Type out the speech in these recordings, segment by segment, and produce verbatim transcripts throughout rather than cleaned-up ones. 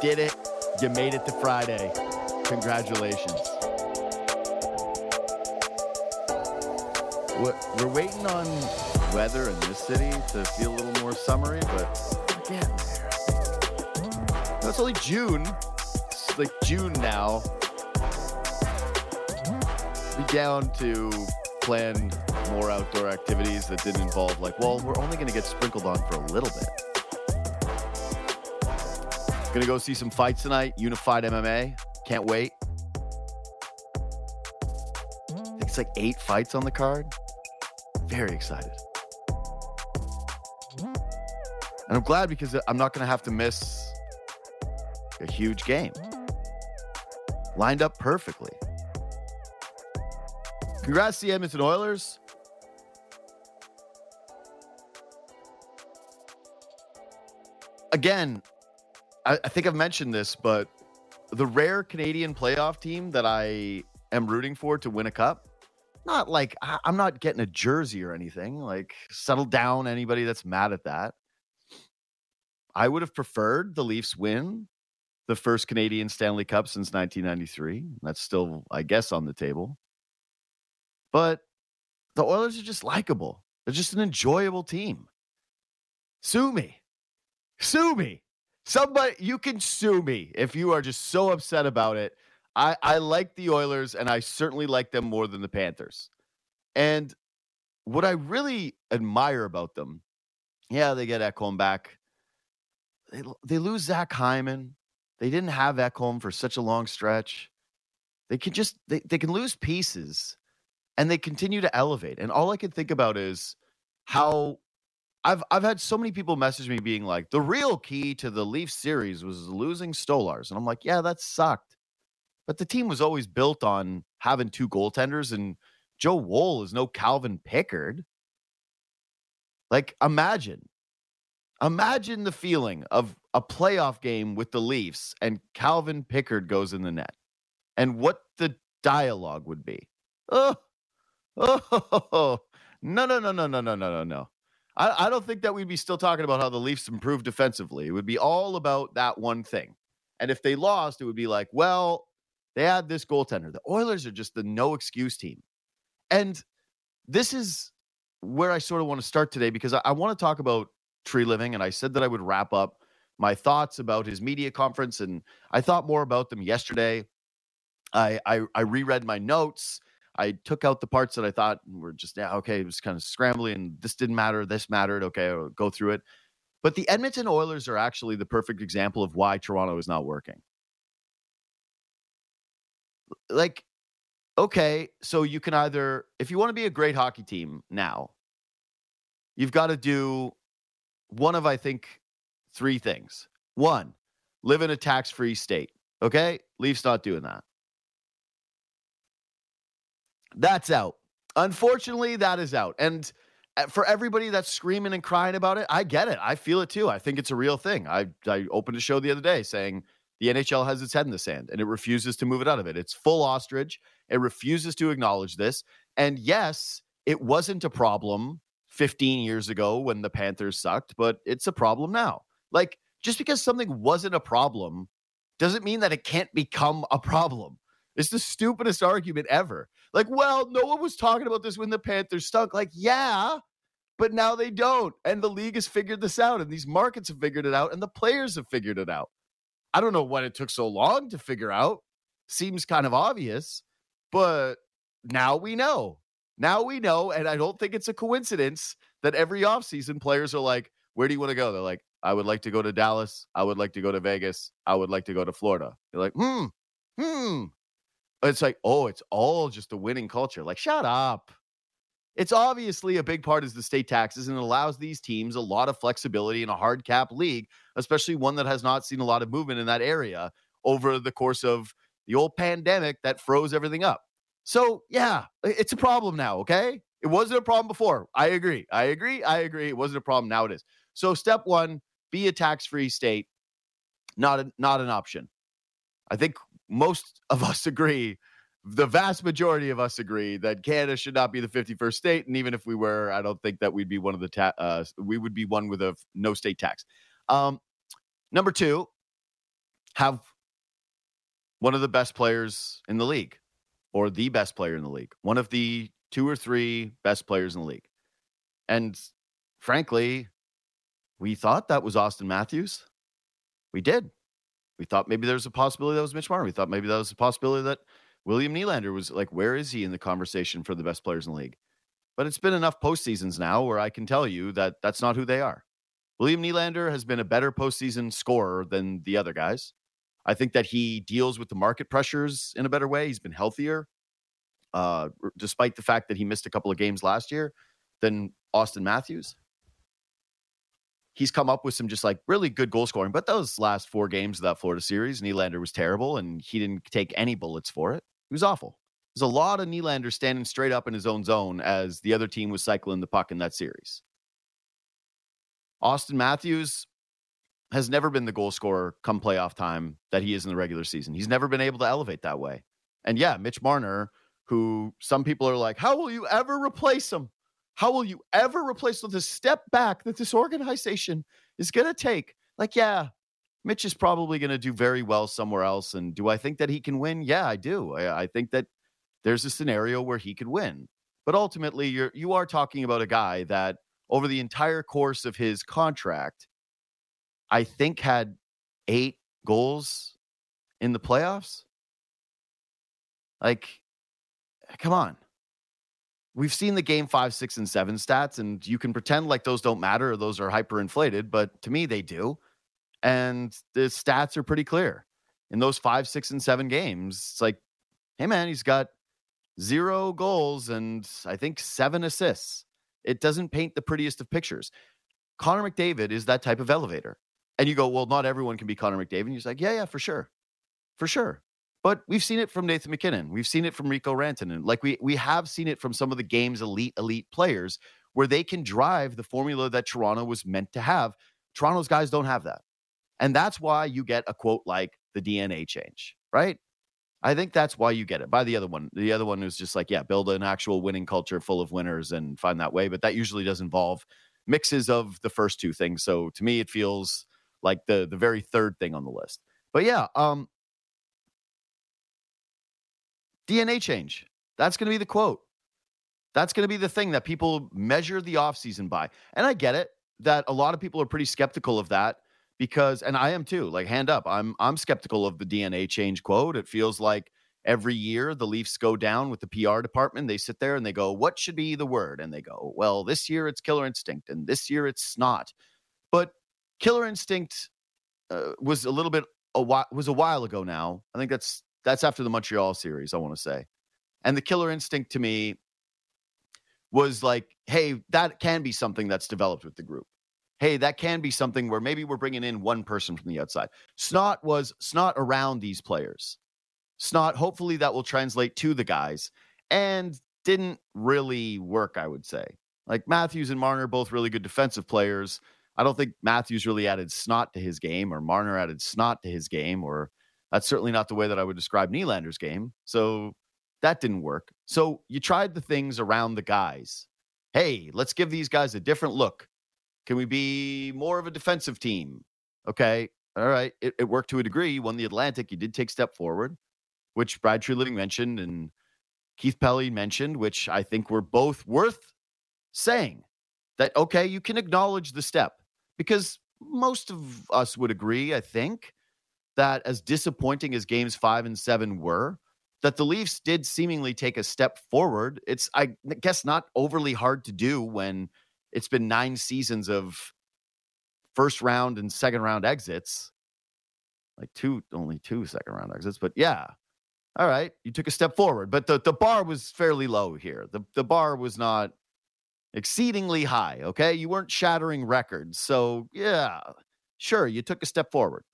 did it. You made it to Friday. Congratulations. We're, we're waiting on weather in this city to feel a little more summery, but we're getting there. No, it's only June. It's like June now. Be down to plan more outdoor activities that didn't involve like, well, we're only going to get sprinkled on for a little bit. Gonna go see some fights tonight. Unified M M A. Can't wait. I think it's like eight fights on the card. Very excited. And I'm glad because I'm not gonna have to miss a huge game. Lined up perfectly. Congrats to the Edmonton Oilers. Again, I, I think I've mentioned this, but the rare Canadian playoff team that I am rooting for to win a cup, not like I, I'm not getting a jersey or anything. Like, settle down, anybody that's mad at that. I would have preferred the Leafs win the first Canadian Stanley Cup since nineteen ninety-three. That's still, I guess, on the table. But the Oilers are just likable. They're just an enjoyable team. Sue me. Sue me. Somebody, you can sue me if you are just so upset about it. I, I like the Oilers, and I certainly like them more than the Panthers. And what I really admire about them, yeah, they get Ekholm back. They, they lose Zach Hyman. They didn't have Ekholm for such a long stretch. They can just, they, they can lose pieces, and they continue to elevate. And all I can think about is how I've I've had so many people message me being like, the real key to the Leafs series was losing Stolarz. And I'm like, yeah, that sucked. But the team was always built on having two goaltenders, and Joe Woll is no Calvin Pickard. Like, imagine. Imagine the feeling of a playoff game with the Leafs and Calvin Pickard goes in the net. And what the dialogue would be. Oh, oh, no, no, no, no, no, no, no, no, no. I, I don't think that we'd be still talking about how the Leafs improved defensively. It would be all about that one thing. And if they lost, it would be like, well, they had this goaltender. The Oilers are just the no excuse team. And this is where I sort of want to start today, because I, I want to talk about Treliving. And I said that I would wrap up my thoughts about his media conference. And I thought more about them yesterday. I, I, I reread my notes. I took out the parts that I thought were just, yeah, okay, it was kind of scrambly and this didn't matter, this mattered, okay, I'll go through it. But the Edmonton Oilers are actually the perfect example of why Toronto is not working. Like, okay, so you can either, if you want to be a great hockey team now, you've got to do one of, I think, three things. One, live in a tax-free state, okay? Leafs not doing that. That's out. Unfortunately, that is out. And for everybody that's screaming and crying about it, I get it. I feel it too. I think it's a real thing. I, I opened a show the other day saying the N H L has its head in the sand and it refuses to move it out of it. It's full ostrich. It refuses to acknowledge this. And yes, it wasn't a problem fifteen years ago when the Panthers sucked, but it's a problem now. Like, just because something wasn't a problem doesn't mean that it can't become a problem. It's the stupidest argument ever. Like, well, no one was talking about this when the Panthers stunk. Like, yeah, but now they don't. And the league has figured this out, and these markets have figured it out, and the players have figured it out. I don't know why it took so long to figure out. Seems kind of obvious, but now we know. Now we know, and I don't think it's a coincidence that every offseason players are like, where do you want to go? They're like, I would like to go to Dallas. I would like to go to Vegas. I would like to go to Florida. They're like, hmm, hmm. It's like, oh, it's all just a winning culture. Like, shut up. It's obviously a big part is the state taxes, and it allows these teams a lot of flexibility in a hard cap league, especially one that has not seen a lot of movement in that area over the course of the old pandemic that froze everything up. So, yeah, it's a problem now, okay? It wasn't a problem before. I agree. I agree. I agree. It wasn't a problem. Now it is. So, step one, be a tax-free state. Not, a, not an option. I think most of us agree, the vast majority of us agree that Canada should not be the fifty-first state. And even if we were, I don't think that we'd be one of the, ta- uh, we would be one with a no state tax. Um, number two, have one of the best players in the league, or the best player in the league, one of the two or three best players in the league. And frankly, we thought that was Auston Matthews. We did. We thought maybe there was a possibility that was Mitch Marner. We thought maybe that was a possibility that William Nylander was like, where is he in the conversation for the best players in the league? But it's been enough postseasons now where I can tell you that that's not who they are. William Nylander has been a better postseason scorer than the other guys. I think that he deals with the market pressures in a better way. He's been healthier, uh, despite the fact that he missed a couple of games last year, than Auston Matthews. He's come up with some just like really good goal scoring, but those last four games of that Florida series, Nylander was terrible and he didn't take any bullets for it. He was awful. There's a lot of Nylander standing straight up in his own zone as the other team was cycling the puck in that series. Auston Matthews has never been the goal scorer come playoff time that he is in the regular season. He's never been able to elevate that way. And yeah, Mitch Marner, who some people are like, how will you ever replace him? How will you ever replace the step back that this organization is going to take? Like, yeah, Mitch is probably going to do very well somewhere else. And do I think that he can win? Yeah, I do. I, I think that there's a scenario where he could win. But ultimately, you're you are talking about a guy that over the entire course of his contract, I think had eight goals in the playoffs. Like, come on. We've seen the game five, six, and seven stats, and you can pretend like those don't matter or those are hyperinflated, but to me, they do. And the stats are pretty clear. In those five, six, and seven games, it's like, hey, man, he's got zero goals and I think seven assists. It doesn't paint the prettiest of pictures. Connor McDavid is that type of elevator. And you go, well, not everyone can be Connor McDavid. And he's like, yeah, yeah, for sure. For sure. But we've seen it from Nathan McKinnon. We've seen it from Rico Rantanen. Like we we have seen it from some of the game's elite, elite players where they can drive the formula that Toronto was meant to have. Toronto's guys don't have that. And that's why you get a quote like the D N A change, right? I think that's why you get it. By the other one, the other one is just like, yeah, build an actual winning culture full of winners and find that way. But that usually does involve mixes of the first two things. So to me, it feels like the the very third thing on the list. But yeah, um, D N A change. That's going to be the quote. That's going to be the thing that people measure the offseason by. And I get it that a lot of people are pretty skeptical of that because, and I am too, like hand up, I'm I'm skeptical of the D N A change quote. It feels like every year the Leafs go down with the P R department. They sit there and they go, what should be the word? And they go, well, this year it's killer instinct and this year it's snot. But killer instinct uh, was a little bit, a while, was a while ago now. I think that's, That's after the Montreal series, I want to say. And the killer instinct to me was like, hey, that can be something that's developed with the group. Hey, that can be something where maybe we're bringing in one person from the outside. Snot was snot around these players. Snot, hopefully that will translate to the guys. And didn't really work, I would say. Like Matthews and Marner, both really good defensive players. I don't think Matthews really added snot to his game or Marner added snot to his game or... That's certainly not the way that I would describe Nylander's game. So that didn't work. So you tried the things around the guys. Hey, let's give these guys a different look. Can we be more of a defensive team? Okay. All right. It, it worked to a degree. You won the Atlantic. You did take a step forward, which Brad Treliving mentioned and Keith Pelly mentioned, which I think were both worth saying that, okay, you can acknowledge the step because most of us would agree, I think, that as disappointing as games five and seven were, that the Leafs did seemingly take a step forward. It's, I guess, not overly hard to do when it's been nine seasons of first round and second round exits, like two, only two second round exits. But yeah, all right, you took a step forward, but the, the bar was fairly low here. The, the bar was not exceedingly high. Okay. You weren't shattering records. So yeah, sure. You took a step forward.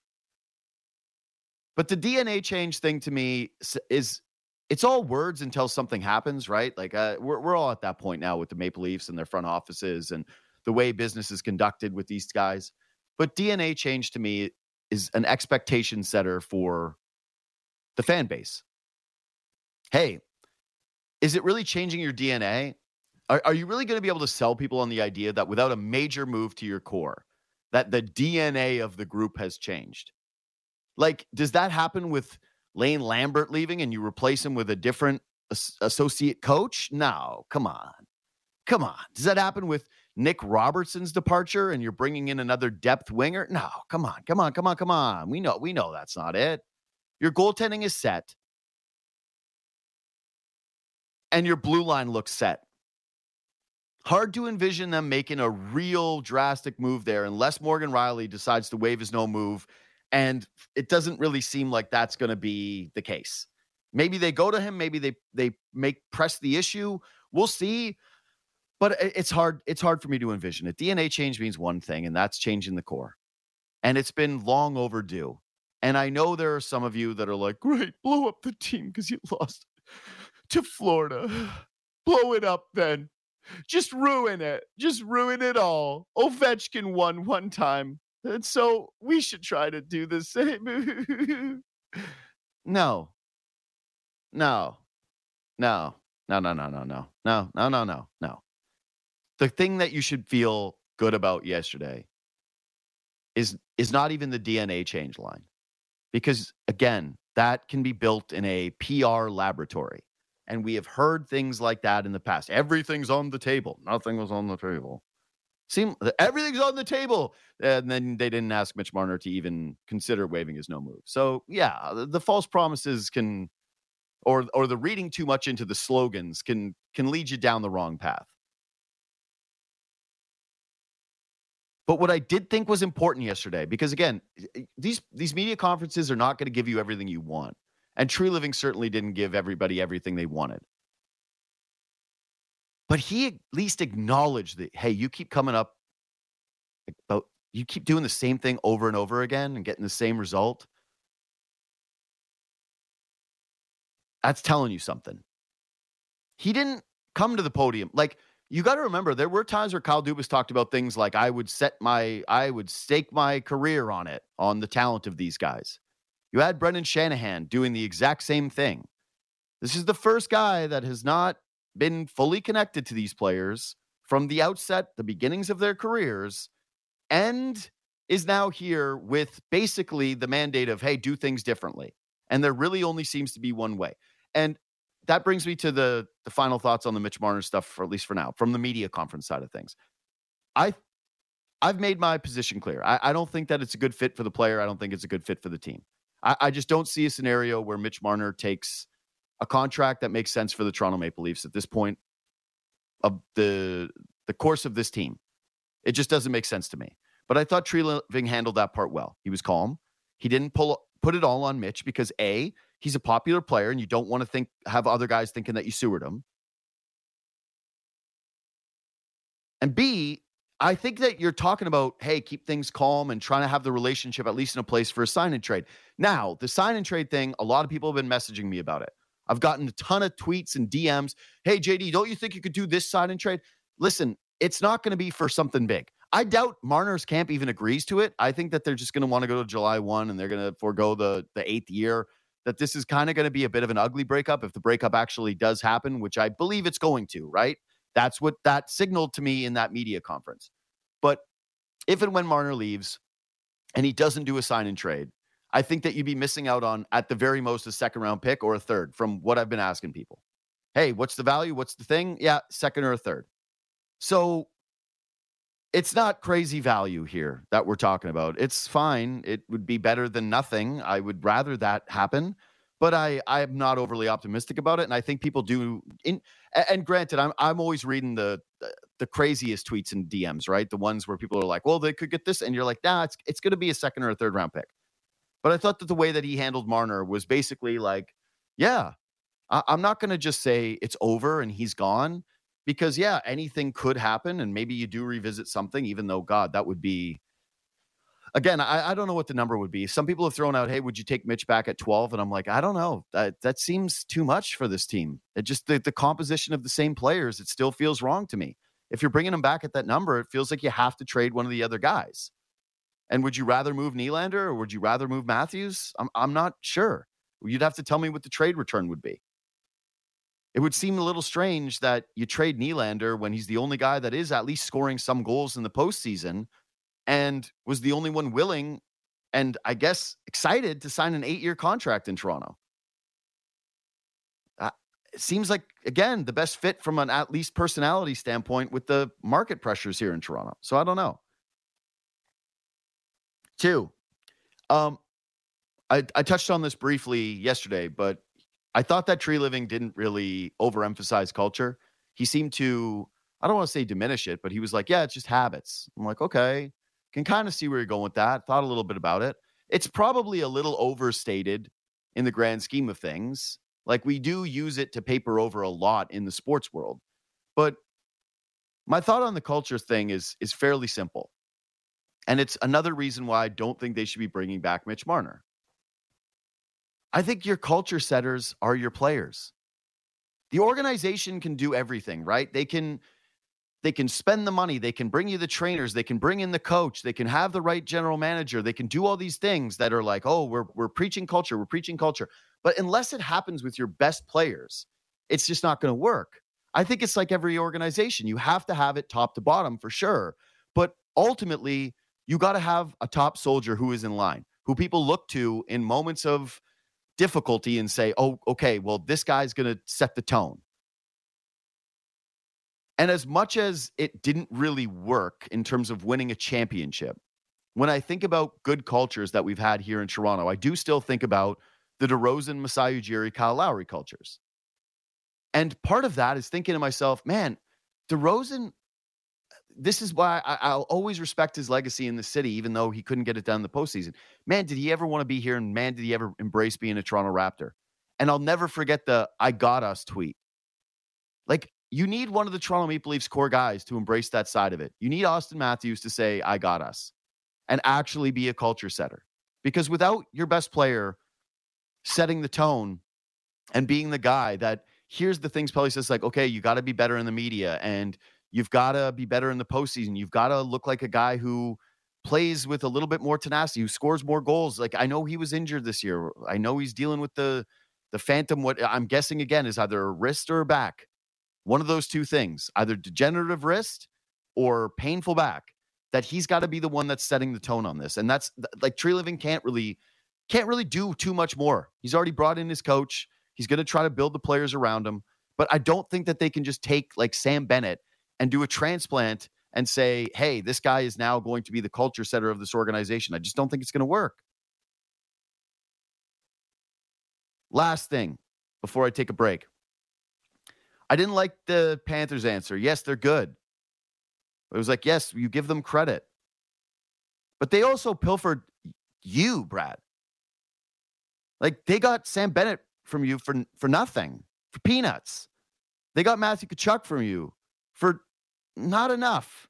But the D N A change thing to me is, it's all words until something happens, right? Like uh, we're we're all at that point now with the Maple Leafs and their front offices and the way business is conducted with these guys. But D N A change to me is an expectation setter for the fan base. Hey, is it really changing your D N A? Are, are you really going to be able to sell people on the idea that without a major move to your core, that the D N A of the group has changed? Like, does that happen with Lane Lambert leaving and you replace him with a different as- associate coach? No, come on. Come on. Does that happen with Nick Robertson's departure and you're bringing in another depth winger? No, come on, come on, come on, come on. We know, we know that's not it. Your goaltending is set and your blue line looks set. Hard to envision them making a real drastic move there unless Morgan Rielly decides to waive his no move. And it doesn't really seem like that's going to be the case. Maybe they go to him. Maybe they, they make press the issue. We'll see. But it's hard. It's hard for me to envision it. D N A change means one thing, and that's changing the core. And it's been long overdue. And I know there are some of you that are like, great, blow up the team because you lost to Florida. Blow it up then. Just ruin it. Just ruin it all. Ovechkin won one time. And so we should try to do the same. No. No. No. No, no, no, no, no. No, no, no, no, no. The thing that you should feel good about yesterday is, is not even the D N A change line. Because, again, that can be built in a P R laboratory. And we have heard things like that in the past. Everything's on the table. Nothing was on the table. Seem everything's on the table. And then they didn't ask Mitch Marner to even consider waiving his no move. So, yeah, the, the false promises can, or or the reading too much into the slogans can can lead you down the wrong path. But what I did think was important yesterday, because again, these these media conferences are not going to give you everything you want. And Tree Living certainly didn't give everybody everything they wanted. But he at least acknowledged that, hey, you keep coming up about, you keep doing the same thing over and over again and getting the same result. That's telling you something. He didn't come to the podium. Like, you got to remember, there were times where Kyle Dubas talked about things like, I would set my, I would stake my career on it, on the talent of these guys. You had Brendan Shanahan doing the exact same thing. This is the first guy that has not been fully connected to these players from the outset, the beginnings of their careers, and is now here with basically the mandate of, hey, do things differently. And there really only seems to be one way. And that brings me to the, the final thoughts on the Mitch Marner stuff, for at least for now, from the media conference side of things. I, I've made my position clear. I, I don't think that it's a good fit for the player. I don't think it's a good fit for the team. I, I just don't see a scenario where Mitch Marner takes a contract that makes sense for the Toronto Maple Leafs at this point of the, the course of this team. It just doesn't make sense to me. But I thought Tree Living handled that part well. He was calm. He didn't pull put it all on Mitch because A, he's a popular player and you don't want to think have other guys thinking that you sewered him. And B, I think that you're talking about, hey, keep things calm and trying to have the relationship at least in a place for a sign and trade. Now, the sign and trade thing, a lot of people have been messaging me about it. I've gotten a ton of tweets and D Ms. Hey, J D, don't you think you could do this sign and trade? Listen, it's not going to be for something big. I doubt Marner's camp even agrees to it. I think that they're just going to want to go to July first and they're going to forego the, the eighth year, that this is kind of going to be a bit of an ugly breakup if the breakup actually does happen, which I believe it's going to, right? That's what that signaled to me in that media conference. But if and when Marner leaves and he doesn't do a sign and trade, I think that you'd be missing out on, at the very most, a second round pick or a third from what I've been asking people. Hey, what's the value? What's the thing? Yeah, second or a third. So it's not crazy value here that we're talking about. It's fine. It would be better than nothing. I would rather that happen, but I, I'm not overly optimistic about it. And I think people do. In, and granted, I'm I'm always reading the, the the craziest tweets and D Ms, right? The ones where people are like, well, they could get this. And you're like, nah, it's it's going to be a second or a third round pick. But I thought that the way that he handled Marner was basically like, yeah, I, I'm not going to just say it's over and he's gone. Because, yeah, anything could happen, and maybe you do revisit something, even though, God, that would be... Again, I, I don't know what the number would be. Some people have thrown out, hey, would you take Mitch back at twelve? And I'm like, I don't know. That, that seems too much for this team. It just, the, the composition of the same players, it still feels wrong to me. If you're bringing them back at that number, it feels like you have to trade one of the other guys. And would you rather move Nylander or would you rather move Matthews? I'm, I'm not sure. You'd have to tell me what the trade return would be. It would seem a little strange that you trade Nylander when he's the only guy that is at least scoring some goals in the postseason and was the only one willing and I guess excited to sign an eight-year contract in Toronto. Uh, it seems like, again, the best fit from an at least personality standpoint with the market pressures here in Toronto. So I don't know. Two, um, I, I touched on this briefly yesterday, but I thought that Treliving didn't really overemphasize culture. He seemed to, I don't want to say diminish it, but he was like, yeah, it's just habits. I'm like, okay, can kind of see where you're going with that. Thought a little bit about it. It's probably a little overstated in the grand scheme of things. Like, we do use it to paper over a lot in the sports world. But my thought on the culture thing is, is fairly simple. And it's another reason why I don't think they should be bringing back Mitch Marner. I think your culture setters are your players. The organization can do everything, right? They can they can spend the money, they can bring you the trainers, they can bring in the coach, they can have the right general manager, they can do all these things that are like, oh, we're we're preaching culture, we're preaching culture. But unless it happens with your best players, it's just not going to work. I think it's like every organization. You have to have it top to bottom for sure. But ultimately, you got to have a top soldier who is in line, who people look to in moments of difficulty and say, oh, okay, well, this guy's going to set the tone. And as much as it didn't really work in terms of winning a championship, when I think about good cultures that we've had here in Toronto, I do still think about the DeRozan, Masai Ujiri, Kyle Lowry cultures. And part of that is thinking to myself, man, DeRozan, this is why I, I'll always respect his legacy in the city, even though he couldn't get it done in the postseason. Man, did he ever want to be here? And man, did he ever embrace being a Toronto Raptor? And I'll never forget the I got us tweet. Like, you need one of the Toronto Maple Leafs core guys to embrace that side of it. You need Austin Matthews to say, I got us, and actually be a culture setter. Because without your best player setting the tone and being the guy that here's the things Pelly says, like, okay, you got to be better in the media and you've got to be better in the postseason. You've got to look like a guy who plays with a little bit more tenacity, who scores more goals. Like, I know he was injured this year. I know he's dealing with the the phantom, what I'm guessing again is either a wrist or a back. One of those two things, either degenerative wrist or painful back, that he's got to be the one that's setting the tone on this. And that's like Treliving can't really, can't really do too much more. He's already brought in his coach. He's going to try to build the players around him. But I don't think that they can just take like Sam Bennett and do a transplant and say, hey, this guy is now going to be the culture setter of this organization. I just don't think it's going to work. Last thing before I take a break. I didn't like the Panthers' answer. Yes, they're good. It was like, yes, you give them credit. But they also pilfered you, Brad. Like, they got Sam Bennett from you for, for nothing, for peanuts. They got Matthew Tkachuk from you for not enough.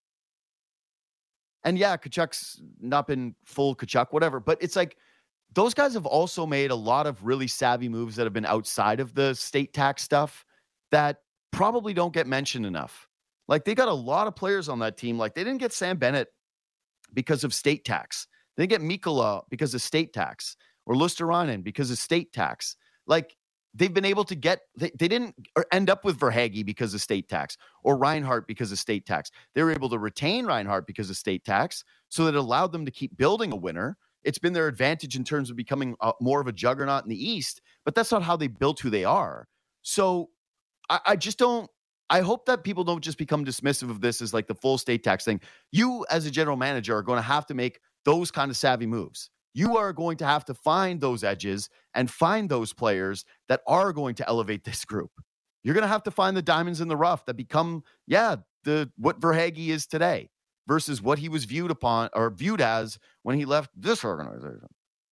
And yeah, Tkachuk's not been full Tkachuk, whatever. But it's like, those guys have also made a lot of really savvy moves that have been outside of the state tax stuff that probably don't get mentioned enough. Like, they got a lot of players on that team. Like, they didn't get Sam Bennett because of state tax. They didn't get Mikkola because of state tax, or Luosterainen because of state tax. Like, they've been able to get, they, they didn't end up with Verhaeghe because of state tax, or Reinhart because of state tax. They were able to retain Reinhart because of state tax, so that it allowed them to keep building a winner. It's been their advantage in terms of becoming uh, more of a juggernaut in the East, but that's not how they built who they are. So I, I just don't, I hope that people don't just become dismissive of this as like the full state tax thing. You as a general manager are going to have to make those kind of savvy moves. You are going to have to find those edges and find those players that are going to elevate this group. You're going to have to find the diamonds in the rough that become, yeah, the what Verhaeghe is today versus what he was viewed upon or viewed as when he left this organization.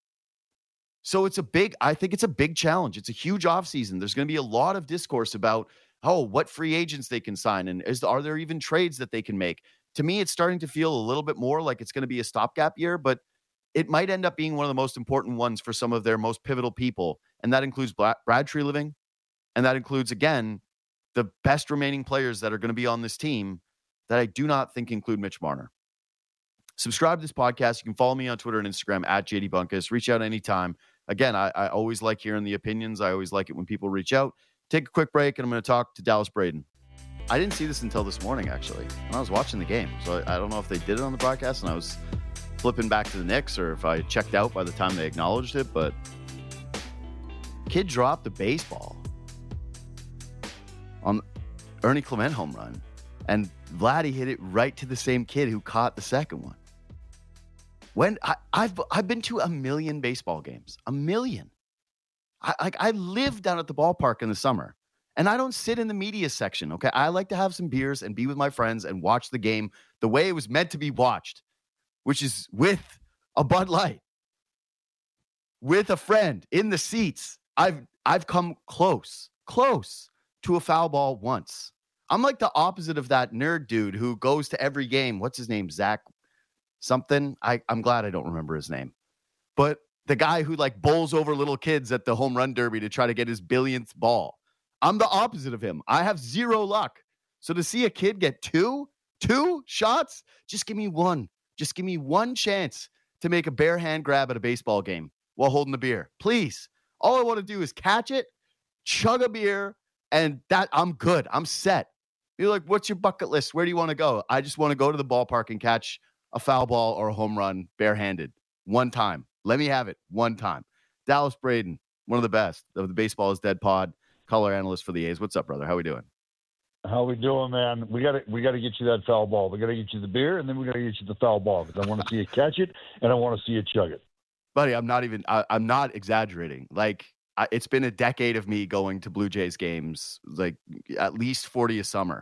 So it's a big, I think it's a big challenge. It's a huge offseason. There's going to be a lot of discourse about, oh, what free agents they can sign. And is, are there even trades that they can make? To me, it's starting to feel a little bit more like it's going to be a stopgap year, but it might end up being one of the most important ones for some of their most pivotal people. And that includes Brad Treliving. And that includes, again, the best remaining players that are going to be on this team that I do not think include Mitch Marner. Subscribe to this podcast. You can follow me on Twitter and Instagram at J D Bunkus. Reach out anytime. Again, I, I always like hearing the opinions. I always like it when people reach out. Take a quick break, and I'm going to talk to Dallas Braden. I didn't see this until this morning, actually, when I was watching the game. So I, I don't know if they did it on the broadcast, and I was flipping back to the Knicks or if I checked out by the time they acknowledged it, but kid dropped the baseball on Ernie Clement home run, and Vladdy hit it right to the same kid who caught the second one. When I, I've I've been to a million baseball games, a million. I like I live down at the ballpark in the summer, and I don't sit in the media section. Okay, I like to have some beers and be with my friends and watch the game the way it was meant to be watched, which is with a Bud Light, with a friend in the seats. I've I've come close, close to a foul ball once. I'm like the opposite of that nerd dude who goes to every game. What's his name? Zach something? I, I'm glad I don't remember his name. But the guy who like bowls over little kids at the home run derby to try to get his billionth ball. I'm the opposite of him. I have zero luck. So to see a kid get two, two shots, just give me one. Just give me one chance to make a bare hand grab at a baseball game while holding the beer. Please. All I want to do is catch it, chug a beer, and that I'm good. I'm set. You're like, what's your bucket list? Where do you want to go? I just want to go to the ballpark and catch a foul ball or a home run barehanded one time. Let me have it one time. Dallas Braden, one of the best of the Baseball is Dead pod, color analyst for the A's. What's up, brother? How we doing? How we doing, man? We got to we got to get you that foul ball. We got to get you the beer, and then we got to get you the foul ball because I want to see you catch it, and I want to see you chug it. Buddy, I'm not even. I, I'm not exaggerating. Like I, it's been a decade of me going to Blue Jays games, like at least forty a summer,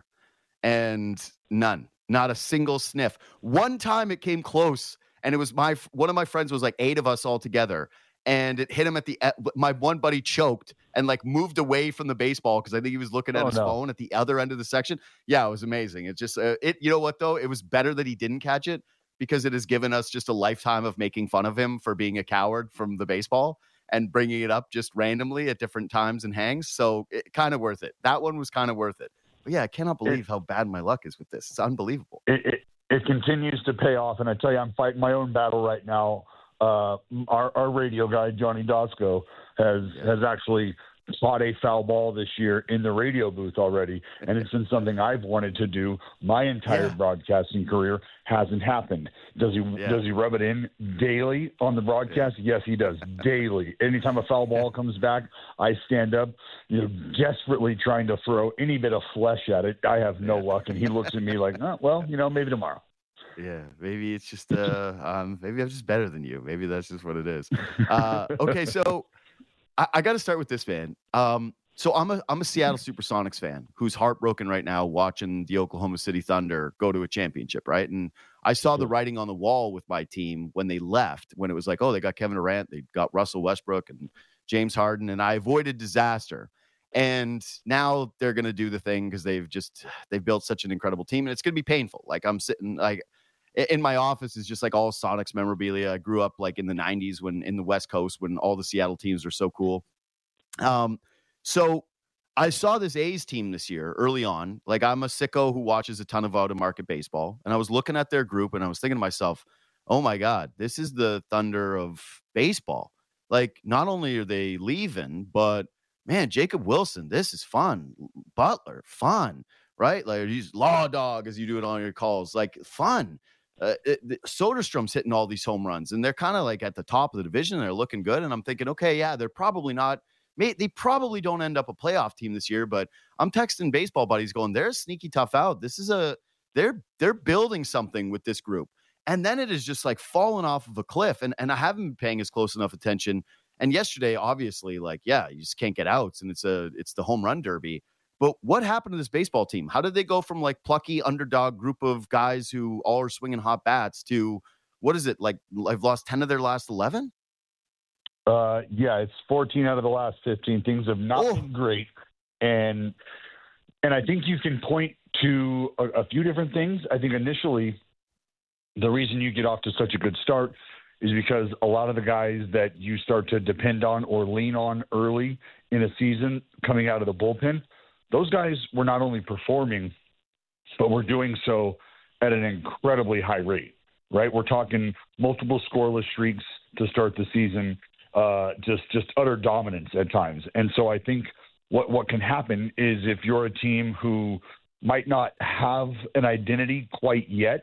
and none, not a single sniff. One time it came close, and it was my one of my friends was like eight of us all together. And it hit him at the, my one buddy choked and like moved away from the baseball because I think he was looking at oh, his no. phone at the other end of the section. Yeah, it was amazing. It just, uh, it, you know what though? It was better that he didn't catch it because it has given us just a lifetime of making fun of him for being a coward from the baseball and bringing it up just randomly at different times and hangs. So it kind of worth it. That one was kind of worth it. But yeah, I cannot believe it, how bad my luck is with this. It's unbelievable. It, it, it continues to pay off. And I tell you, I'm fighting my own battle right now. Uh, our, our radio guy, Johnny Dosco, has yeah. has actually caught a foul ball this year in the radio booth already, and it's been something I've wanted to do my entire yeah. broadcasting career. Hasn't happened. Does he yeah. does he rub it in daily on the broadcast? Yeah. Yes, he does daily. Anytime a foul ball comes back, I stand up, you know, desperately trying to throw any bit of flesh at it. I have no yeah. luck, and he looks at me like, oh, well, you know, maybe tomorrow. Yeah, maybe it's just uh, um, maybe I'm just better than you. Maybe that's just what it is. Uh, okay, so I, I got to start with this, man. Um, so I'm a I'm a Seattle SuperSonics fan who's heartbroken right now watching the Oklahoma City Thunder go to a championship, right? And I saw the writing on the wall with my team when they left, when it was like, oh, they got Kevin Durant, they got Russell Westbrook and James Harden, and I avoided disaster. And now they're going to do the thing because they've just they've built such an incredible team, and it's going to be painful. Like I'm sitting like. In my office is just like all Sonics memorabilia. I grew up like in the nineties when in the West Coast when all the Seattle teams were so cool. Um, so I saw this A's team this year early on. Like I'm a sicko who watches a ton of out of market baseball. And I was looking at their group and I was thinking to myself, oh my God, this is the Thunder of baseball. Like not only are they leaving, but man, Jacob Wilson, this is fun. Butler, fun, right? Like he's Law Dog as you do it on your calls, like fun. Uh, it, Soderstrom's hitting all these home runs, and they're kind of like at the top of the division. They're looking good, and I'm thinking, okay, yeah, they're probably not. May, they probably don't end up a playoff team this year, but I'm texting baseball buddies going, they're sneaky tough out. This is a they're they're building something with this group, and then it is just like falling off of a cliff. And and I haven't been paying as close enough attention. And yesterday, obviously, like yeah, you just can't get outs, and it's a it's the home run derby. But what happened to this baseball team? How did they go from like plucky underdog group of guys who all are swinging hot bats to what is it like? I've lost ten of their last eleven. Uh, yeah, it's fourteen out of the last fifteen. Things have not oh. been great, and and I think you can point to a, a few different things. I think initially, the reason you get off to such a good start is because a lot of the guys that you start to depend on or lean on early in a season coming out of the bullpen. Those guys were not only performing, but were doing so at an incredibly high rate, right? We're talking multiple scoreless streaks to start the season, uh, just just utter dominance at times. And so I think what, what can happen is if you're a team who might not have an identity quite yet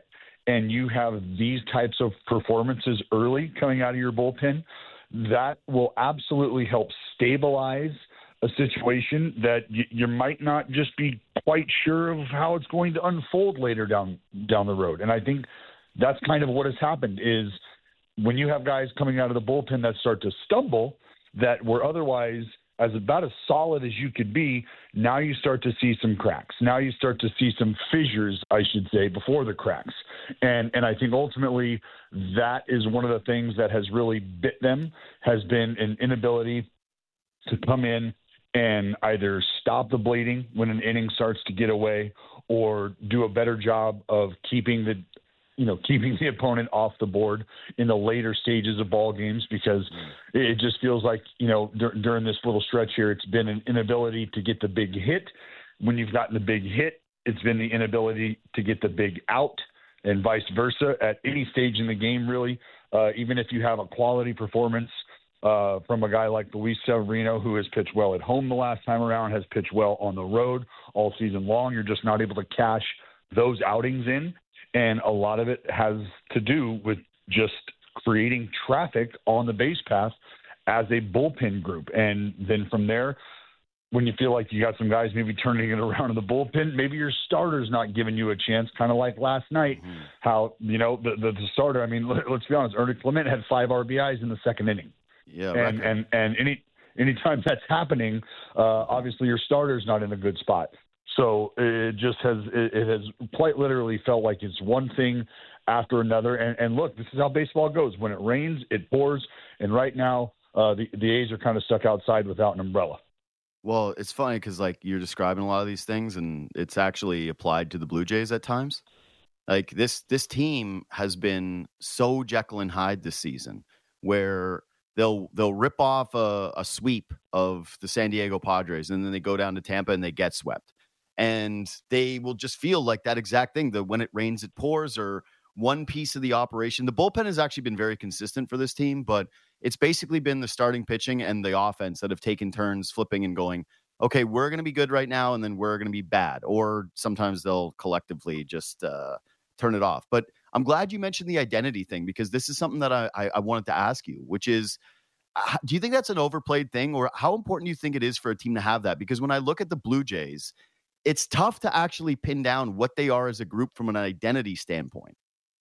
and you have these types of performances early coming out of your bullpen, that will absolutely help stabilize a situation that you, you might not just be quite sure of how it's going to unfold later down down the road. And I think that's kind of what has happened is when you have guys coming out of the bullpen that start to stumble that were otherwise as about as solid as you could be, now you start to see some cracks. Now you start to see some fissures, I should say, before the cracks. And and I think ultimately that is one of the things that has really bit them, has been an inability to come in and either stop the bleeding when an inning starts to get away or do a better job of keeping the you know, keeping the opponent off the board in the later stages of ball games, because it just feels like, you know, dur- during this little stretch here, it's been an inability to get the big hit. When you've gotten the big hit, it's been the inability to get the big out, and vice versa at any stage in the game, really. Uh, even if you have a quality performance uh, from a guy like Luis Severino, who has pitched well at home the last time around, has pitched well on the road all season long, you're just not able to cash those outings in. And a lot of it has to do with just creating traffic on the base path as a bullpen group. And then from there, when you feel like you got some guys maybe turning it around in the bullpen, maybe your starter's not giving you a chance, kind of like last night, mm-hmm. how, you know, the, the, the starter, I mean, let, let's be honest, Ernie Clement had five R B Is in the second inning. Yeah. And, and, and any, anytime that's happening, uh, obviously your starter's not in a good spot. So it just has it, it has quite literally felt like it's one thing after another. And, and look, this is how baseball goes. When it rains, it pours. And right now, uh, the, the A's are kind of stuck outside without an umbrella. Well, it's funny because, like, you're describing a lot of these things, and it's actually applied to the Blue Jays at times. Like, this this team has been so Jekyll and Hyde this season, where they'll they'll rip off a, a sweep of the San Diego Padres, and then they go down to Tampa and they get swept. And they will just feel like that exact thing, that when it rains, it pours, or one piece of the operation. The bullpen has actually been very consistent for this team, but it's basically been the starting pitching and the offense that have taken turns flipping and going, okay, we're going to be good right now, and then we're going to be bad. Or sometimes they'll collectively just uh, turn it off. But I'm glad you mentioned the identity thing, because this is something that I, I, I wanted to ask you, which is, uh, do you think that's an overplayed thing, or how important do you think it is for a team to have that? Because when I look at the Blue Jays, it's tough to actually pin down what they are as a group from an identity standpoint.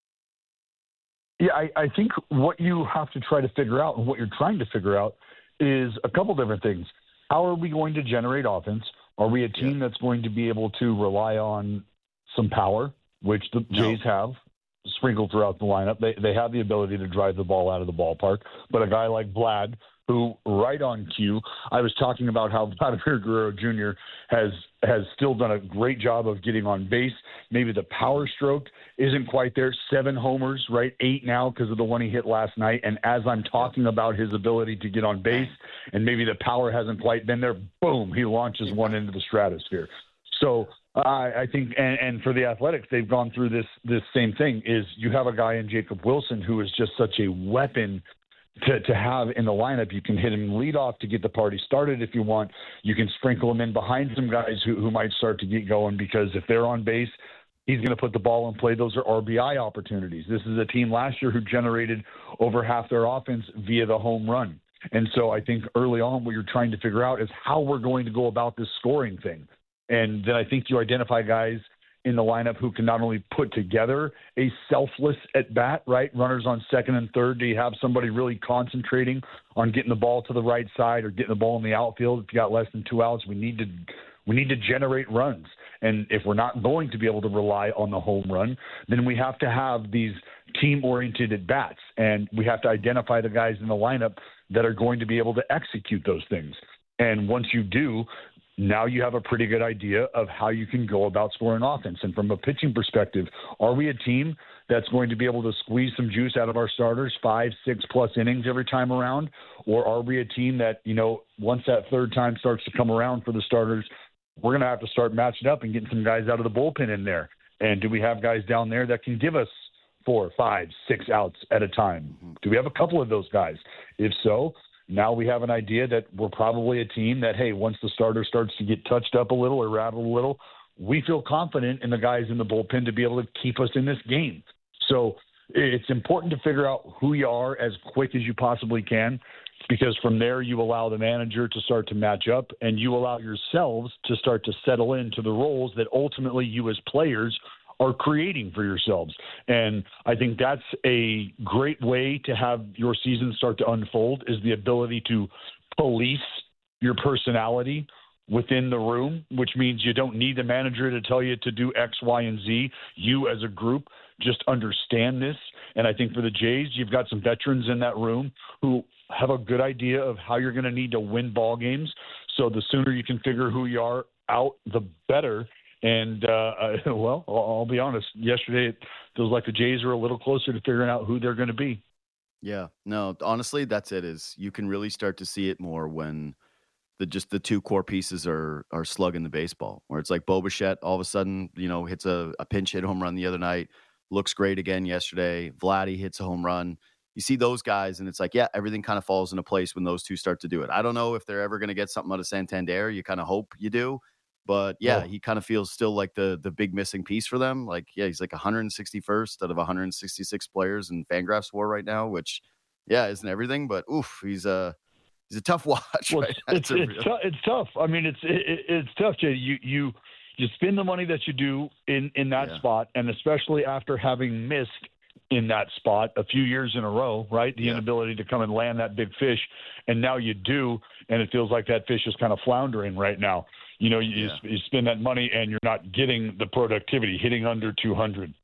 Yeah, I, I think what you have to try to figure out, and what you're trying to figure out, is a couple different things. How are we going to generate offense? Are we a team yeah. that's going to be able to rely on some power, which the no. Jays have sprinkled throughout the lineup? They they have the ability to drive the ball out of the ballpark. But a guy like Vlad, who right on cue, I was talking about how Vladimir Guerrero Junior has has still done a great job of getting on base. Maybe the power stroke isn't quite there. Seven homers, right? Eight now because of the one he hit last night. And as I'm talking about his ability to get on base, and maybe the power hasn't quite been there, boom, he launches one into the stratosphere. So uh, I think, and, and for the Athletics, they've gone through this this same thing, is you have a guy in Jacob Wilson who is just such a weapon to, to have in the lineup. You can hit him lead off to get the party started if you want. You can sprinkle him in behind some guys who, who might start to get going, because if they're on base, he's going to put the ball in play. Those are R B I opportunities. This is a team last year who generated over half their offense via the home run. And so I think early on what you're trying to figure out is how we're going to go about this scoring thing. And then I think you identify guys in the lineup who can not only put together a selfless at bat, right? Runners on second and third. Do you have somebody really concentrating on getting the ball to the right side or getting the ball in the outfield? If you got less than two outs, we need to we need to generate runs. And if we're not going to be able to rely on the home run, then we have to have these team-oriented at bats, and we have to identify the guys in the lineup that are going to be able to execute those things. And once you do, now you have a pretty good idea of how you can go about scoring offense. And from a pitching perspective, are we a team that's going to be able to squeeze some juice out of our starters, five, six plus innings every time around? Or are we a team that, you know, once that third time starts to come around for the starters, we're going to have to start matching up and getting some guys out of the bullpen in there? And do we have guys down there that can give us four, five, six outs at a time? Do we have a couple of those guys? If so, now we have an idea that we're probably a team that, hey, once the starter starts to get touched up a little or rattled a little, we feel confident in the guys in the bullpen to be able to keep us in this game. So it's important to figure out who you are as quick as you possibly can, because from there you allow the manager to start to match up, and you allow yourselves to start to settle into the roles that ultimately you as players are creating for yourselves. And I think that's a great way to have your season start to unfold, is the ability to police your personality within the room, which means you don't need the manager to tell you to do X, Y, and Z. You as a group just understand this. And I think for the Jays, you've got some veterans in that room who have a good idea of how you're going to need to win ball games. So the sooner you can figure who you are out, the better. And, uh, well, I'll, I'll be honest, yesterday it feels like the Jays are a little closer to figuring out who they're going to be. Yeah, no, honestly, that's it. Is you can really start to see it more when the just the two core pieces are are slugging the baseball, where it's like Bo Bichette all of a sudden, you know, hits a, a pinch hit home run the other night, looks great again yesterday. Vladdy hits a home run. You see those guys, and it's like, yeah, everything kind of falls into place when those two start to do it. I don't know if they're ever going to get something out of Santander. You kind of hope you do. But, yeah, oh. he kind of feels still like the the big missing piece for them. Like, yeah, he's like one hundred sixty-first out of one hundred sixty-six players in Fangraphs WAR right now, which, yeah, isn't everything. But, oof, he's a, he's a tough watch. Well, right? It's, it's, it's, t- it's tough. I mean, it's it, it's tough, Jay. You, you, you spend the money that you do in, in that yeah. spot, and especially after having missed in that spot a few years in a row, right? The yeah. inability to come and land that big fish. And now you do, and it feels like that fish is kind of floundering right now. You know, you, yeah. you spend that money and you're not getting the productivity, hitting under two hundred.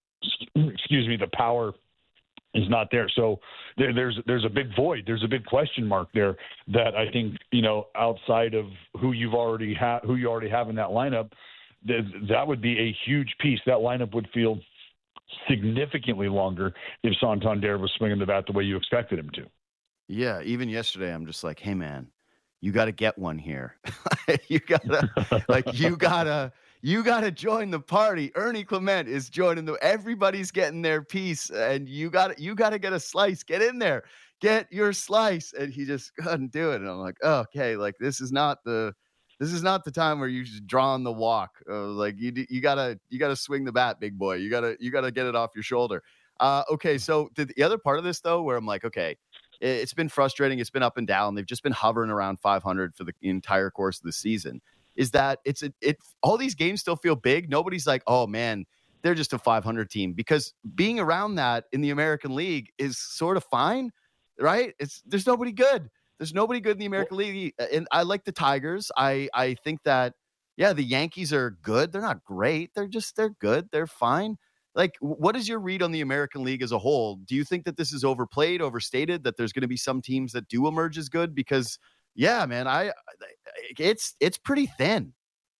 Excuse me, the power is not there. So there, there's there's a big void. There's a big question mark there that I think, you know, outside of who you've already ha- who you already have in that lineup, th- that would be a huge piece. That lineup would feel significantly longer if Santander was swinging the bat the way you expected him to. Yeah, even yesterday, I'm just like, hey, man, you got to get one here. you gotta, like, you gotta, you gotta join the party. Ernie Clement is joining the. Everybody's getting their piece, and you got, you got to get a slice. Get in there, get your slice. And he just couldn't do it. And I'm like, oh, okay, like this is not the, this is not the time where you just draw on the walk. Uh, like you, you gotta, you gotta swing the bat, big boy. You gotta, you gotta get it off your shoulder. Uh, okay, so the, the other part of this though, where I'm like, okay. It's been frustrating. It's been up and down. They've just been hovering around five hundred for the entire course of the season. Is that it's a, it? All these games still feel big. Nobody's like, oh man, they're just a five hundred team, because being around that in the American League is sort of fine, right? It's there's nobody good. There's nobody good in the American League, and I like the Tigers. I I think that yeah, the Yankees are good. They're not great. They're just they're good. They're fine. Like, what is your read on the American League as a whole? Do you think that this is overplayed, overstated, that there's going to be some teams that do emerge as good? Because, yeah, man, I it's it's pretty thin.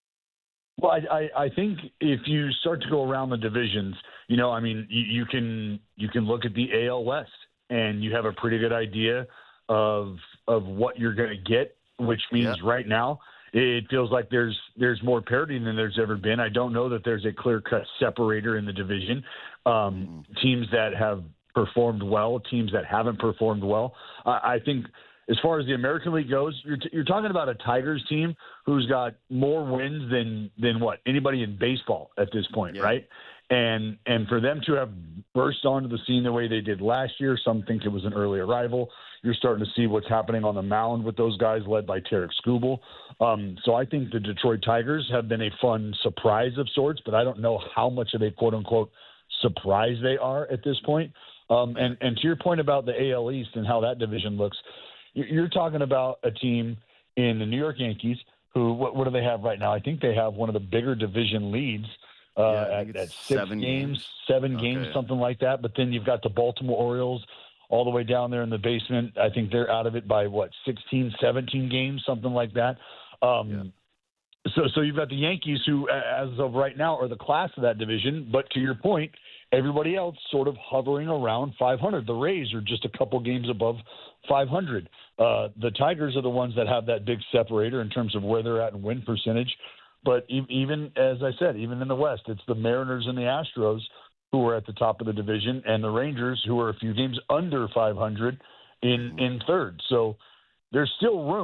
Well, I, I, I think if you start to go around the divisions, you know, I mean, you, you can you can look at the A L West, and you have a pretty good idea of of what you're going to get, which means yeah. right now it feels like there's there's more parity than there's ever been. I don't know that there's a clear-cut separator in the division. Um, mm-hmm. Teams that have performed well, teams that haven't performed well. Uh, I think as far as the American League goes, you're, t- you're talking about a Tigers team who's got more wins than than what anybody in baseball at this point, yeah. right? And and for them to have burst onto the scene the way they did last year, some think it was an early arrival. You're starting to see what's happening on the mound with those guys led by Tarek Skubal. Um, so I think the Detroit Tigers have been a fun surprise of sorts, but I don't know how much of a quote-unquote surprise they are at this point. Um, and, and to your point about the A L East and how that division looks, you're talking about a team in the New York Yankees who, what, what do they have right now? I think they have one of the bigger division leads. Uh, yeah, at, at six seven games, games, seven okay, games, yeah. something like that. But then you've got the Baltimore Orioles all the way down there in the basement. I think they're out of it by what, sixteen, seventeen games, something like that. Um, yeah. So, so you've got the Yankees who, as of right now, are the class of that division. But to your point, everybody else sort of hovering around five hundred. The Rays are just a couple games above five hundred. Uh, the Tigers are the ones that have that big separator in terms of where they're at in win percentage. But even, as I said, even in the West, it's the Mariners and the Astros who are at the top of the division, and the Rangers who are a few games under five hundred in, in third. So there's still room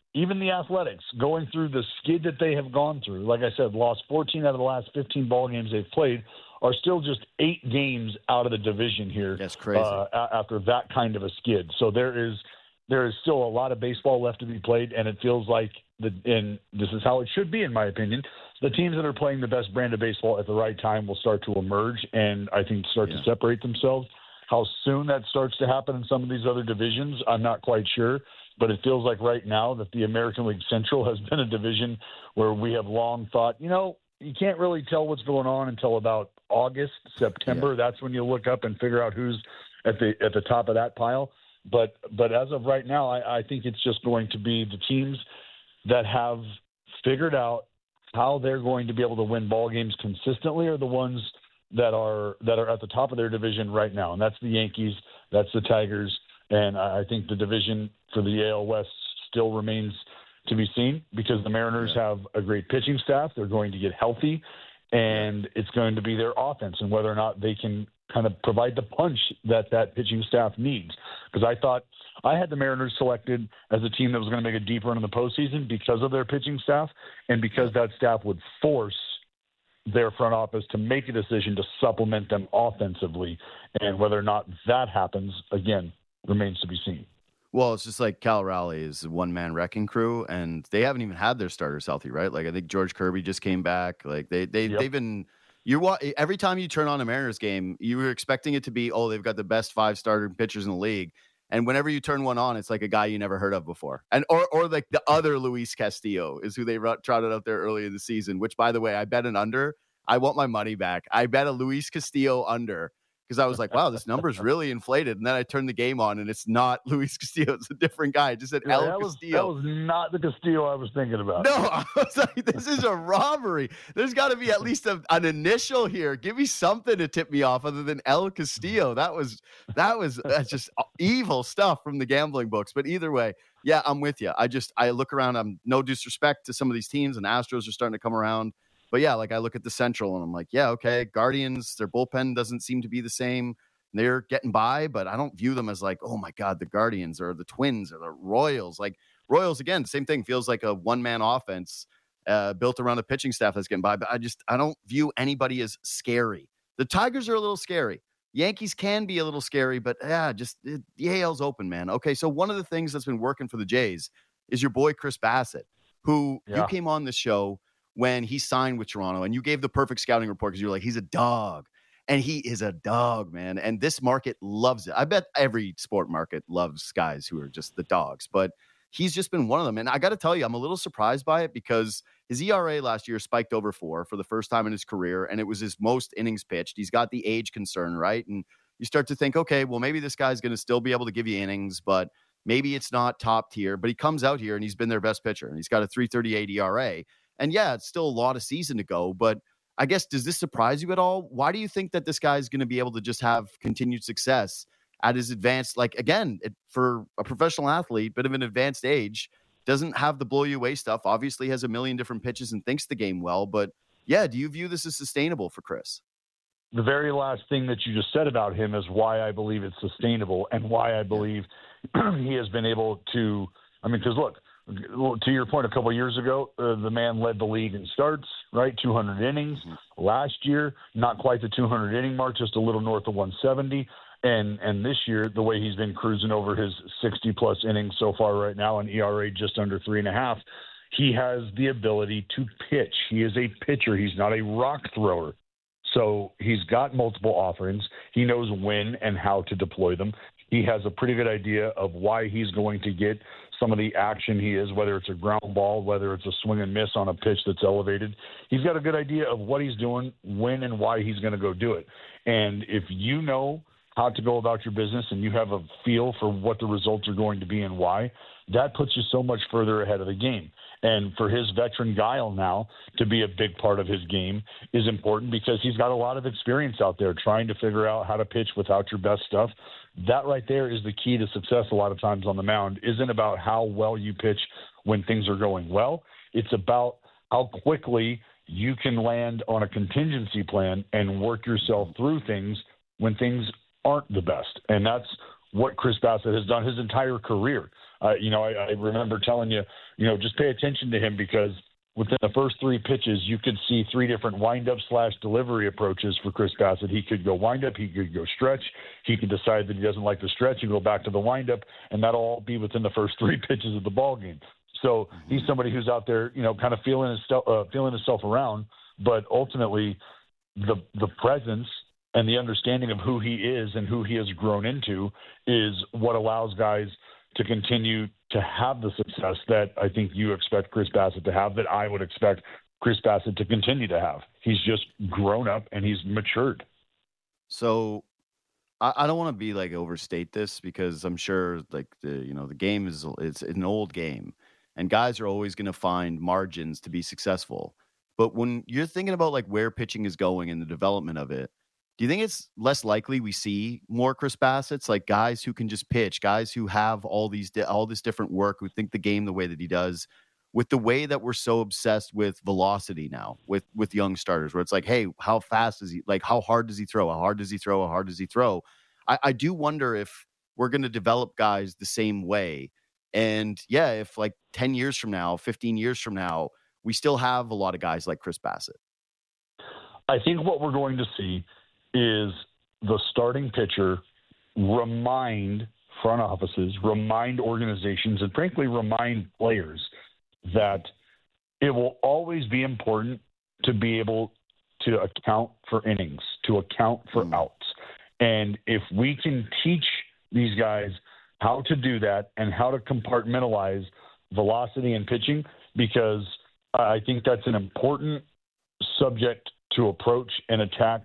even the Athletics, going through the skid that they have gone through, like I said, lost fourteen out of the last fifteen ball games they've played, are still just eight games out of the division here. That's crazy. Uh, after that kind of a skid. So there is there is still a lot of baseball left to be played, and it feels like, the, and this is how it should be in my opinion, the teams that are playing the best brand of baseball at the right time will start to emerge and I think start yeah. to separate themselves. How soon that starts to happen in some of these other divisions, I'm not quite sure. But it feels like right now that the American League Central has been a division where we have long thought, you know, you can't really tell what's going on until about August, September. Yeah. That's when you look up and figure out who's at the at the top of that pile. But but as of right now, I, I think it's just going to be the teams that have figured out how they're going to be able to win ball games consistently are the ones that are that are at the top of their division right now. And that's the Yankees, that's the Tigers. And I think the division for the A L West still remains to be seen because the Mariners yeah. have a great pitching staff. They're going to get healthy, and it's going to be their offense and whether or not they can kind of provide the punch that that pitching staff needs. Because I thought I had the Mariners selected as a team that was going to make a deep run in the postseason because of their pitching staff and because that staff would force their front office to make a decision to supplement them offensively. And whether or not that happens, again, remains to be seen. Well, it's just like Cal Raleigh is a one-man wrecking crew, and they haven't even had their starters healthy, right? Like I think George Kirby just came back. Like they they yep. they've been. You wa- every time you turn on a Mariners game, you were expecting it to be, oh, they've got the best five starter pitchers in the league, and whenever you turn one on, it's like a guy you never heard of before, and or or like the other Luis Castillo is who they trotted out there early in the season. Which, by the way, I bet an under. I want my money back. I bet a Luis Castillo under. Because I was like, wow, this number's really inflated. And then I turned the game on, and it's not Luis Castillo. It's a different guy. It just said yeah, El that Castillo. Was, that was not the Castillo I was thinking about. No, I was like, this is a robbery. There's got to be at least a, an initial here. Give me something to tip me off other than El Castillo. That was that was uh, just evil stuff from the gambling books. But either way, yeah, I'm with you. I just I look around. I'm no disrespect to some of these teams, and Astros are starting to come around. But yeah, like I look at the Central, and I'm like, yeah, okay, Guardians, their bullpen doesn't seem to be the same. They're getting by, but I don't view them as like, oh my God, the Guardians or the Twins or the Royals. Like Royals, again, same thing, feels like a one-man offense uh, built around a pitching staff that's getting by. But I just, I don't view anybody as scary. The Tigers are a little scary. Yankees can be a little scary, but yeah, just it, the A L's open, man. Okay, so one of the things that's been working for the Jays is your boy Chris Bassett, who yeah. you came on this show when he signed with Toronto, and you gave the perfect scouting report because you were like, he's a dog. And he is a dog, man. And this market loves it. I bet every sport market loves guys who are just the dogs. But he's just been one of them. And I got to tell you, I'm a little surprised by it because his E R A last year spiked over four for the first time in his career. And it was his most innings pitched. He's got the age concern, right? And you start to think, okay, well, maybe this guy's going to still be able to give you innings, but maybe it's not top tier. But he comes out here and he's been their best pitcher. And he's got a three thirty-eight E R A. And yeah, it's still a lot of season to go, but I guess, does this surprise you at all? Why do you think that this guy is going to be able to just have continued success at his advanced, like, again, it, for a professional athlete, bit of an advanced age, doesn't have the blow you away stuff, obviously has a million different pitches and thinks the game well. But yeah, do you view this as sustainable for Chris? The very last thing that you just said about him is why I believe it's sustainable and why I believe he has been able to, I mean, because look, to your point, a couple of years ago, uh, the man led the league in starts, right? two hundred innings. Mm-hmm. Last year, not quite the two hundred inning mark, just a little north of one seventy. And and this year, the way he's been cruising over his sixty plus innings so far right now, an E R A just under three and a half, he has the ability to pitch. He is a pitcher. He's not a rock thrower. So he's got multiple offerings. He knows when and how to deploy them. He has a pretty good idea of why he's going to get some of the action he is, whether it's a ground ball, whether it's a swing and miss on a pitch that's elevated. He's got a good idea of what he's doing, when and why he's going to go do it. And if you know how to go about your business and you have a feel for what the results are going to be and why, that puts you so much further ahead of the game. And for his veteran guile now to be a big part of his game is important because he's got a lot of experience out there trying to figure out how to pitch without your best stuff. That right there is the key to success a lot of times on the mound. Isn't about how well you pitch when things are going well. It's about how quickly you can land on a contingency plan and work yourself through things when things aren't the best. And that's what Chris Bassett has done his entire career. Uh, you know, I, I remember telling you, you know, just pay attention to him because within the first three pitches, you could see three different wind-up slash delivery approaches for Chris Bassitt. He could go wind-up, he could go stretch, he could decide that he doesn't like the stretch and go back to the wind-up, and that'll all be within the first three pitches of the ball game. So mm-hmm. he's somebody who's out there, you know, kind of feeling his, uh, feeling himself around, but ultimately the the presence and the understanding of who he is and who he has grown into is what allows guys to continue to have the success that I think you expect Chris Bassitt to have, that I would expect Chris Bassitt to continue to have. He's just grown up and he's matured. So I, I don't want to be like overstate this because I'm sure like the, you know, the game is, it's an old game and guys are always going to find margins to be successful. But when you're thinking about like where pitching is going and the development of it, do you think it's less likely we see more Chris Bassitts, like guys who can just pitch, guys who have all these all this different work, who think the game the way that he does, with the way that we're so obsessed with velocity now with with young starters, where it's like, hey, how fast is he? Like, how hard does he throw? How hard does he throw? How hard does he throw? I, I do wonder if we're going to develop guys the same way. And yeah, if like ten years from now, fifteen years from now, we still have a lot of guys like Chris Bassitt. I think what we're going to see is the starting pitcher remind front offices, remind organizations, and frankly remind players that it will always be important to be able to account for innings, to account for mm. outs. And if we can teach these guys how to do that and how to compartmentalize velocity and pitching, because I think that's an important subject to approach and attack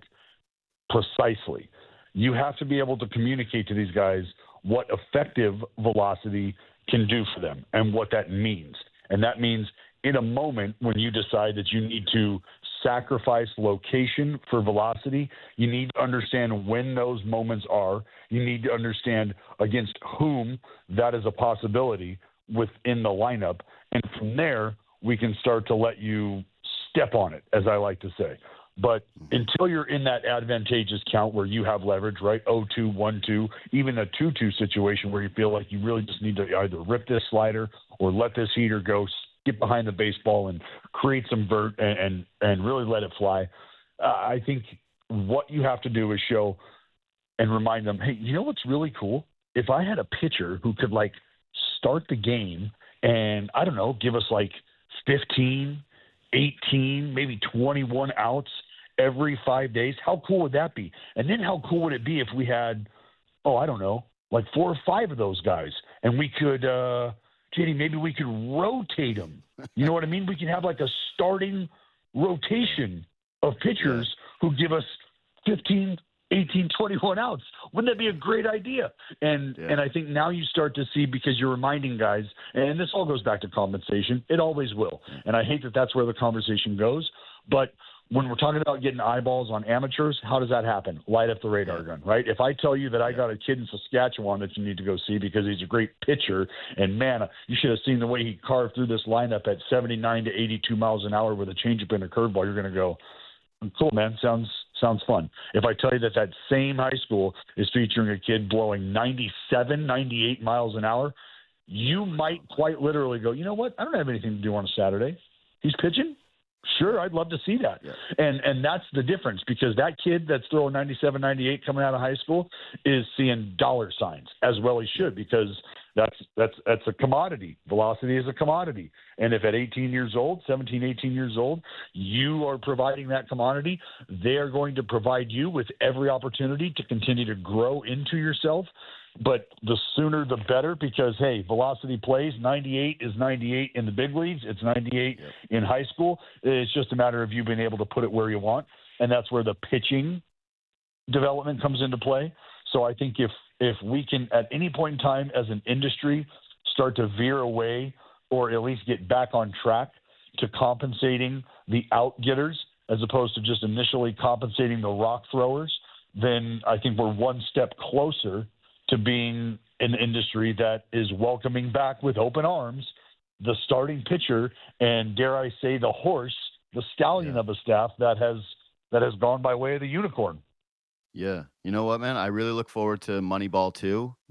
precisely. You have to be able to communicate to these guys what effective velocity can do for them and what that means. And that means in a moment when you decide that you need to sacrifice location for velocity, you need to understand when those moments are. You need to understand against whom that is a possibility within the lineup. And from there, we can start to let you step on it, as I like to say. But until you're in that advantageous count where you have leverage, right, oh two, one two, even a two two situation where you feel like you really just need to either rip this slider or let this heater go, get behind the baseball and create some vert and, and, and really let it fly, uh, I think what you have to do is show and remind them, hey, you know what's really cool? If I had a pitcher who could, like, start the game and, I don't know, give us, like, fifteen, eighteen, maybe twenty-one outs every five days. How cool would that be? And then how cool would it be if we had, oh, I don't know, like four or five of those guys, and we could, uh, J D, maybe we could rotate them. You know what I mean? We could have like a starting rotation of pitchers who give us fifteen, eighteen, twenty-one outs. Wouldn't that be a great idea? And yeah. and I think now you start to see, because you're reminding guys, and this all goes back to compensation. It always will. And I hate that that's where the conversation goes. But when we're talking about getting eyeballs on amateurs, how does that happen? Light up the radar gun, right? If I tell you that I got a kid in Saskatchewan that you need to go see because he's a great pitcher, and man, you should have seen the way he carved through this lineup at seventy-nine to eighty-two miles an hour with a changeup and a curveball, you're going to go, cool, man. Sounds sounds fun. If I tell you that that same high school is featuring a kid blowing ninety-seven, ninety-eight miles an hour, you might quite literally go, you know what? I don't have anything to do on a Saturday. He's pitching? Sure, I'd love to see that. Yeah. And and that's the difference, because that kid that's throwing ninety-seven, ninety-eight coming out of high school is seeing dollar signs, as well he should, because that's that's that's a commodity. Velocity is a commodity. And if at eighteen years old, seventeen, eighteen years old, you are providing that commodity, they are going to provide you with every opportunity to continue to grow into yourself. But the sooner the better, because, hey, velocity plays. ninety-eight is ninety-eight in the big leagues. It's ninety-eight yep. in high school. It's just a matter of you being able to put it where you want, and that's where the pitching development comes into play. So I think if if we can, at any point in time as an industry, start to veer away or at least get back on track to compensating the out-getters as opposed to just initially compensating the rock throwers, then I think we're one step closer to being an industry that is welcoming back with open arms the starting pitcher and, dare I say, the horse, the stallion yeah. of a staff that has that has gone by way of the unicorn. Yeah. You know what, man? I really look forward to Moneyball two.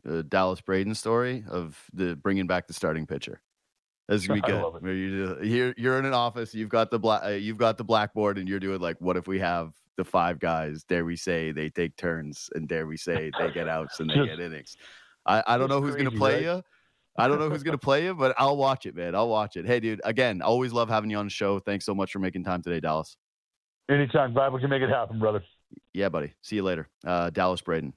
uh, Dallas Braden story of the bringing back the starting pitcher. This is gonna be good. I love it. Where you, you're you're in an office, you've got the black, uh, you've got the blackboard, and you're doing like, what if we have the five guys? Dare we say they take turns, and dare we say they get outs and they Just, get innings? I, I don't know who's crazy, gonna play right? you. I don't know who's gonna play you, but I'll watch it, man. I'll watch it. Hey, dude. Again, always love having you on the show. Thanks so much for making time today, Dallas. Anytime, glad we can make it happen, brother. Yeah, buddy. See you later, uh, Dallas Braden.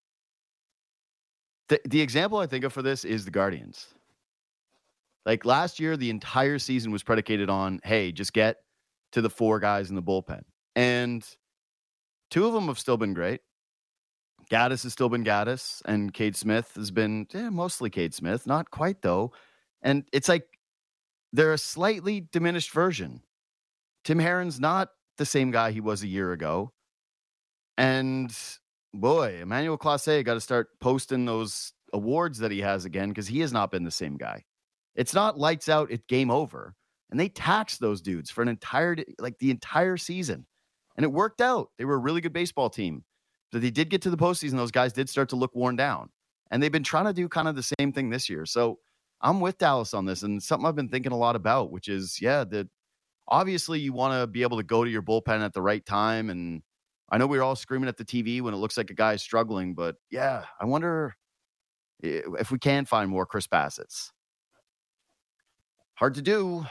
The, the example I think of for this is the Guardians. Like last year, the entire season was predicated on, hey, just get to the four guys in the bullpen. And two of them have still been great. Gaddis has still been Gaddis, and Cade Smith has been eh, mostly Cade Smith. Not quite, though. And it's like they're a slightly diminished version. Tim Herron's not the same guy he was a year ago. And boy, Emmanuel Clase got to start posting those awards that he has again because he has not been the same guy. It's not lights out, it's game over. And they taxed those dudes for an entire, like the entire season. And it worked out. They were a really good baseball team. But they did get to the postseason. Those guys did start to look worn down. And they've been trying to do kind of the same thing this year. So I'm with Dallas on this. And something I've been thinking a lot about, which is, yeah, that obviously you want to be able to go to your bullpen at the right time. And I know we were all screaming at the T V when it looks like a guy is struggling. But yeah, I wonder if we can find more Chris Bassett's. Hard to do.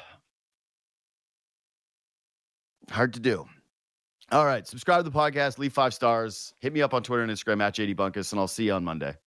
Hard to do. All right. Subscribe to the podcast. Leave five stars. Hit me up on Twitter and Instagram at J D Bunkus, and I'll see you on Monday.